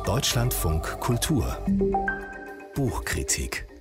Deutschlandfunk Kultur Buchkritik.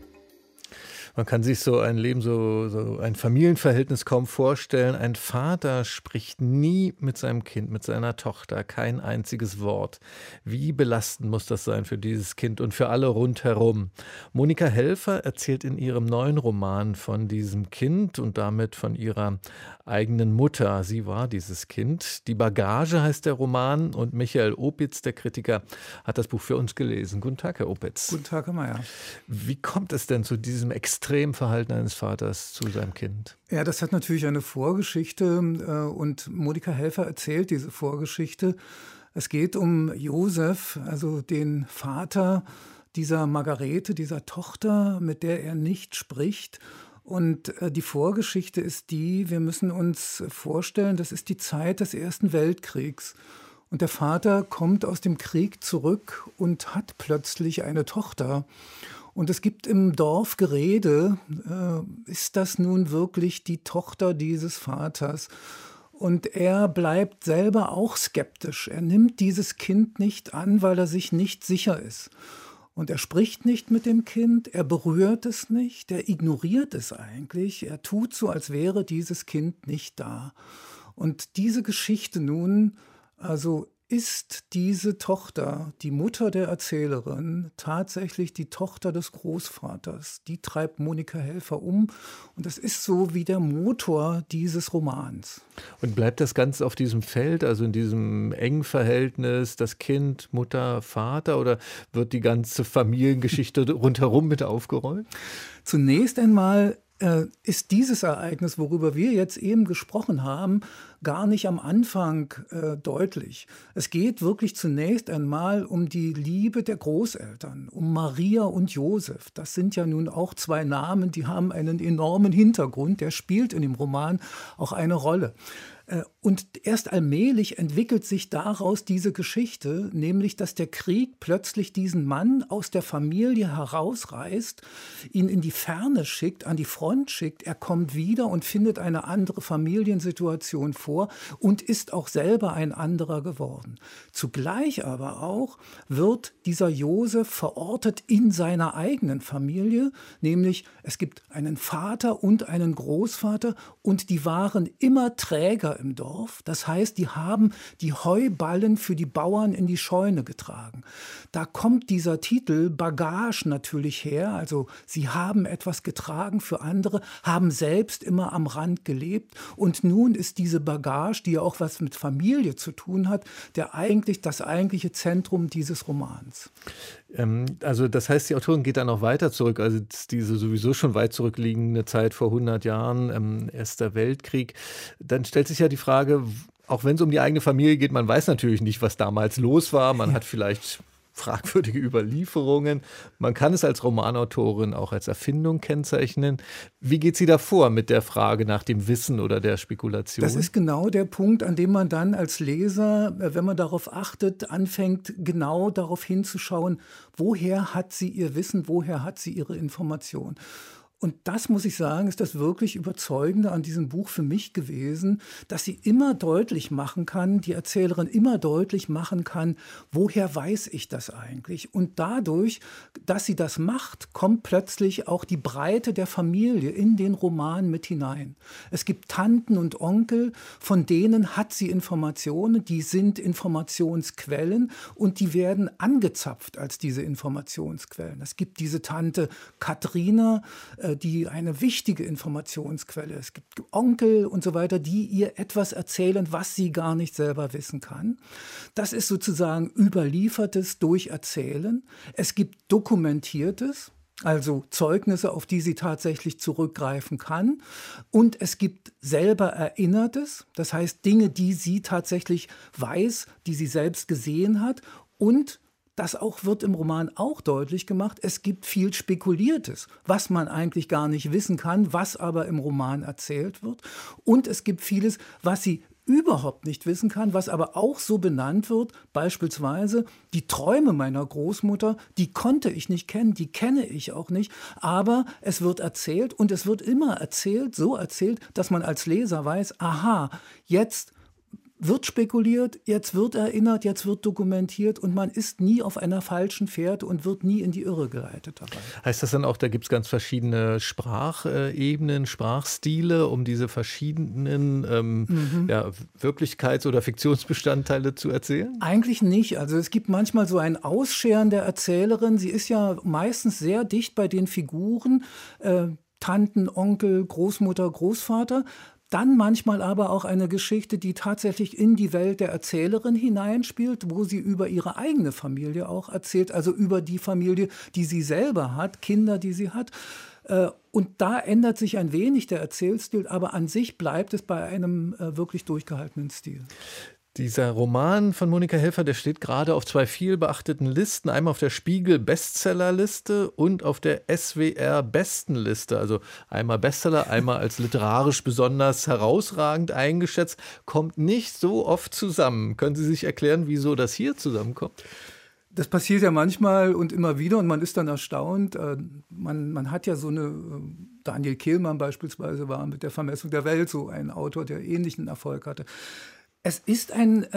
Man kann sich so ein Leben, so ein Familienverhältnis kaum vorstellen. Ein Vater spricht nie mit seinem Kind, mit seiner Tochter, kein einziges Wort. Wie belastend muss das sein für dieses Kind und für alle rundherum? Monika Helfer erzählt in ihrem neuen Roman von diesem Kind und damit von ihrer eigenen Mutter. Sie war dieses Kind. Die Bagage heißt der Roman und Michael Opitz, der Kritiker, hat das Buch für uns gelesen. Guten Tag, Herr Opitz. Guten Tag, Herr Mayer. Wie kommt es denn zu diesem extremen Verhalten eines Vaters zu seinem Kind? Ja, das hat natürlich eine Vorgeschichte und Monika Helfer erzählt diese Vorgeschichte. Es geht um Josef, also den Vater dieser Margarete, dieser Tochter, mit der er nicht spricht. Und die Vorgeschichte ist die, wir müssen uns vorstellen, das ist die Zeit des Ersten Weltkriegs. Und der Vater kommt aus dem Krieg zurück und hat plötzlich eine Tochter. Und es gibt im Dorf Gerede, ist das nun wirklich die Tochter dieses Vaters? Und er bleibt selber auch skeptisch. Er nimmt dieses Kind nicht an, weil er sich nicht sicher ist. Und er spricht nicht mit dem Kind, er berührt es nicht, er ignoriert es eigentlich. Er tut so, als wäre dieses Kind nicht da. Und diese Geschichte nun, also ist diese Tochter, die Mutter der Erzählerin, tatsächlich die Tochter des Großvaters. Die treibt Monika Helfer um und das ist so wie der Motor dieses Romans. Und bleibt das Ganze auf diesem Feld, also in diesem engen Verhältnis, das Kind, Mutter, Vater, oder wird die ganze Familiengeschichte rundherum mit aufgerollt? Zunächst einmal ist dieses Ereignis, worüber wir jetzt eben gesprochen haben, gar nicht am Anfang deutlich. Es geht wirklich zunächst einmal um die Liebe der Großeltern, um Maria und Josef. Das sind ja nun auch zwei Namen, die haben einen enormen Hintergrund, der spielt in dem Roman auch eine Rolle. Und erst allmählich entwickelt sich daraus diese Geschichte, nämlich, dass der Krieg plötzlich diesen Mann aus der Familie herausreißt, ihn in die Ferne schickt, an die Front schickt. Er kommt wieder und findet eine andere Familiensituation vor und ist auch selber ein anderer geworden. Zugleich aber auch wird dieser Josef verortet in seiner eigenen Familie, nämlich es gibt einen Vater und einen Großvater und die waren immer Träger im Dorf. Das heißt, die haben die Heuballen für die Bauern in die Scheune getragen. Da kommt dieser Titel Bagage natürlich her. Also sie haben etwas getragen für andere, haben selbst immer am Rand gelebt. Und nun ist diese Bagage, die ja auch was mit Familie zu tun hat, das eigentliche Zentrum dieses Romans. Also das heißt, die Autorin geht dann noch weiter zurück, also diese sowieso schon weit zurückliegende Zeit vor 100 Jahren, Erster Weltkrieg. Dann stellt sich ja die Frage, auch wenn es um die eigene Familie geht, man weiß natürlich nicht, was damals los war, man hat vielleicht fragwürdige Überlieferungen. Man kann es als Romanautorin auch als Erfindung kennzeichnen. Wie geht sie da vor mit der Frage nach dem Wissen oder der Spekulation? Das ist genau der Punkt, an dem man dann als Leser, wenn man darauf achtet, anfängt, genau darauf hinzuschauen, woher hat sie ihr Wissen, woher hat sie ihre Information. Und das, muss ich sagen, ist das wirklich Überzeugende an diesem Buch für mich gewesen, dass sie immer deutlich machen kann, die Erzählerin immer deutlich machen kann, woher weiß ich das eigentlich? Und dadurch, dass sie das macht, kommt plötzlich auch die Breite der Familie in den Roman mit hinein. Es gibt Tanten und Onkel, von denen hat sie Informationen, die sind Informationsquellen und die werden angezapft als diese Informationsquellen. Es gibt diese Tante Katharina, die eine wichtige Informationsquelle. Es gibt Onkel und so weiter, die ihr etwas erzählen, was sie gar nicht selber wissen kann. Das ist sozusagen Überliefertes durch Erzählen. Es gibt Dokumentiertes, also Zeugnisse, auf die sie tatsächlich zurückgreifen kann. Und es gibt selber Erinnertes, das heißt Dinge, die sie tatsächlich weiß, die sie selbst gesehen hat. Und das auch wird im Roman auch deutlich gemacht, es gibt viel Spekuliertes, was man eigentlich gar nicht wissen kann, was aber im Roman erzählt wird. Und es gibt vieles, was sie überhaupt nicht wissen kann, was aber auch so benannt wird, beispielsweise die Träume meiner Großmutter, die konnte ich nicht kennen, die kenne ich auch nicht, aber es wird erzählt und es wird immer erzählt, so erzählt, dass man als Leser weiß, aha, jetzt wird spekuliert, jetzt wird erinnert, jetzt wird dokumentiert und man ist nie auf einer falschen Fährte und wird nie in die Irre geleitet dabei. Heißt das dann auch, da gibt es ganz verschiedene Sprachebenen, Sprachstile, um diese verschiedenen Wirklichkeits- oder Fiktionsbestandteile zu erzählen? Eigentlich nicht. Also es gibt manchmal so ein Ausscheren der Erzählerin. Sie ist ja meistens sehr dicht bei den Figuren, Tanten, Onkel, Großmutter, Großvater. Dann manchmal aber auch eine Geschichte, die tatsächlich in die Welt der Erzählerin hineinspielt, wo sie über ihre eigene Familie auch erzählt, also über die Familie, die sie selber hat, Kinder, die sie hat. Und da ändert sich ein wenig der Erzählstil, aber an sich bleibt es bei einem wirklich durchgehaltenen Stil. Dieser Roman von Monika Helfer, der steht gerade auf 2 vielbeachteten Listen, einmal auf der Spiegel-Bestsellerliste und auf der SWR-Bestenliste. Also einmal Bestseller, einmal als literarisch besonders herausragend eingeschätzt. Kommt nicht so oft zusammen. Können Sie sich erklären, wieso das hier zusammenkommt? Das passiert ja manchmal und immer wieder und man ist dann erstaunt. Man hat ja so eine, Daniel Kehlmann beispielsweise war mit der Vermessung der Welt so ein Autor, der ähnlichen Erfolg hatte. Es ist ein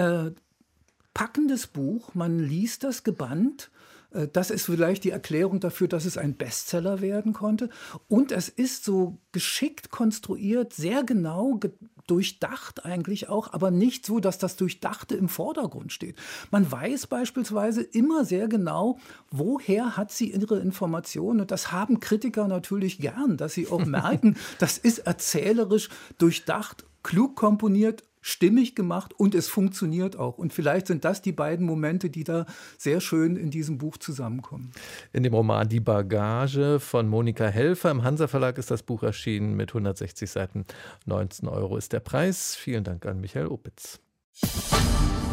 packendes Buch, man liest das gebannt. Das ist vielleicht die Erklärung dafür, dass es ein Bestseller werden konnte. Und es ist so geschickt konstruiert, sehr genau durchdacht eigentlich auch, aber nicht so, dass das Durchdachte im Vordergrund steht. Man weiß beispielsweise immer sehr genau, woher hat sie ihre Informationen. Und das haben Kritiker natürlich gern, dass sie auch merken, das ist erzählerisch durchdacht, klug komponiert, stimmig gemacht und es funktioniert auch. Und vielleicht sind das die beiden Momente, die da sehr schön in diesem Buch zusammenkommen. In dem Roman Die Bagage von Monika Helfer im Hansa Verlag ist das Buch erschienen mit 160 Seiten. 19 € ist der Preis. Vielen Dank an Michael Opitz.